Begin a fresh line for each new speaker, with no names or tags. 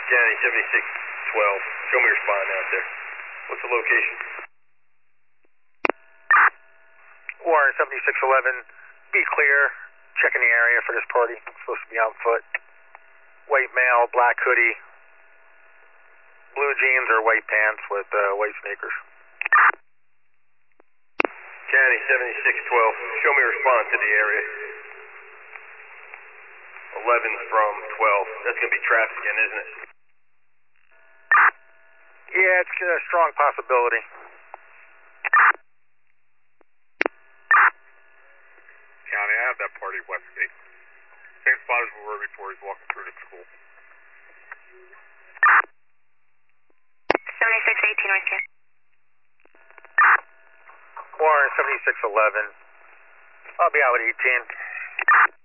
County 7612. Show me your spot out there. What's the location?
Warren 7611. Be clear. Checking the area for this party. Supposed to be on foot. White male, black hoodie, blue jeans or white pants with white sneakers.
County 7612. Show me a response to the area. 11's from 12. That's going to be traffic again, isn't it?
Yeah, it's a strong possibility.
County, I have that party Westgate. Same spot as we were before. He's walking through the school.
7618 right here.
Warren 7611. I'll be out with 18.